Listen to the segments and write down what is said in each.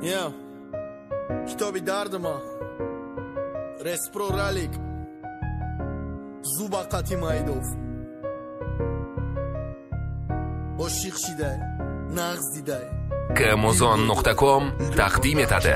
Yeah. Kitobi dardima Respro Ralik Zuba Qatimaydov با شیخ شیده نغز دیده Amazon.com تقدیم etadi.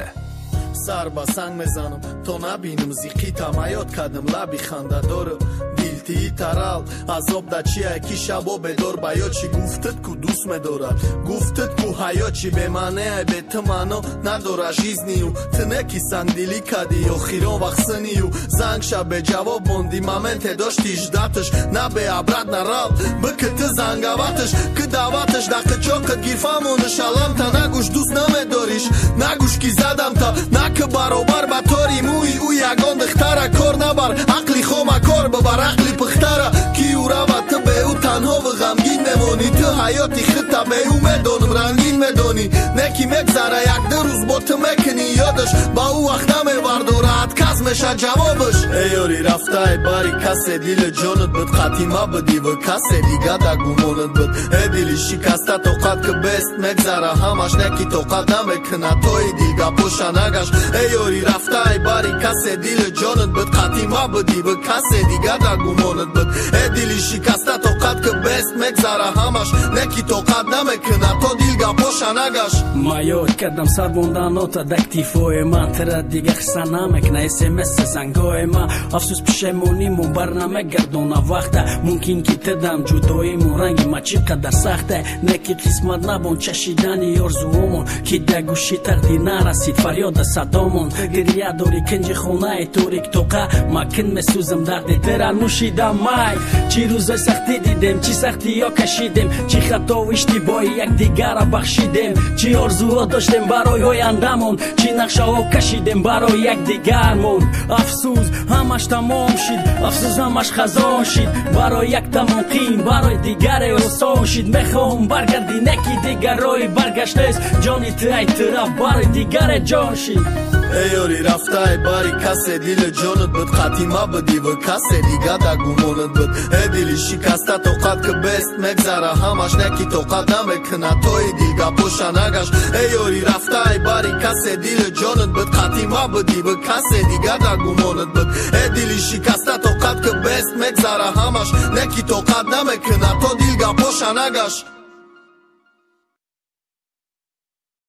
سر با سنگ میزنم تا نبینم زیقیتم حیات کردم لبی خنده داره دیلتی ترال عذاب دا چی اکی شبا بدار باید چی گفتت کو دوست میدارد گفتت کو حیات چی به منه به تمانا نداره جیزنیو تنکی سنگ دیلی کدی و خیران وقسنیو زنگ شب به جواب موندی ممنت داشتی جدتش نه به عبرت نرال بکت زنگواتش که دعوتش دقیق چاکت گیر فهمونش علم تا نگوش دوست نمیداریش نگوش کی زدم تا که برابر با تاری موی او یگان دختره کار نبر عقلی خوما کار ببر عقلی پختره کی او روت به او تنها و غمگین نمونی تو حیاتی خطا به او میدونم رنگین میدونی نکی مگذره یک دو روز با تو مکنی یادش با او وقت نمیورد و راحت کس میشه جوابش ای یاری رفته ای باری کسی دیل جانت بد خاتیمه بدی و کسی دیگه دا گمانت بد ای دیلی شکسته توقت که بست مگذره همش نکی توقت نمیکنه توی دیگه پوشه نگش ای یاری رفته ای باری کسی دیل جانت بد خاتیمه بدی و کسی دیگه دا گمانت بد ای دیلی شکسته توقت که بست مگذره همش نکی توقت نمیکنه تو دیگه پوشه نگش ما یاد کردم سربوندانوتا دکتیفوی من تر دیگه خسته نمیکنه اسمس زنگای من افسوس پشیمونیمون برنامه گردونه وقته ممکن که تدم جداییمون رنگ ما چقدر سخته نکی قسمت نبون چشیدنی آرزومون که در گوشی تقدیر نرسید فریاد صدامون گریه داری کنج خونه توریک توقع ما کن مسوزم درد تر نوشیدم مای چی روزای سختی دیدم چی سختی ها کشیدم چی خطا و اشتباهی یک دیگر را بخشیدم چی آرزوها داشتم برای آینده‌مون چی نقشه ها کشیدم برای یک دیگرمون افسوس همش تمام شد افسوس همش خزان شد برای یک تماقین برای دیگر آسان شد میخوام برگردی نکی دیگر رای برگشته است جانی تو ای طرف برای دیگر جان شد ای یاری رفته ای باری کسی دیل جانت بد خاتیمه بدی و کسی دیگه دا گمانت بد ای دیلی شکسته توقت که بست مگذره همش نکی توقت نمیکنه توی دیگه پوشه نگش ای یاری رفته ای باری کسی دیل جانت بد خاتیمه بدی و کسی دیگه دا گمانت بد ای دیلی شکسته توقت که بست مگذره همش نکی توقت نمیکنه تو دیگه پوشه نگش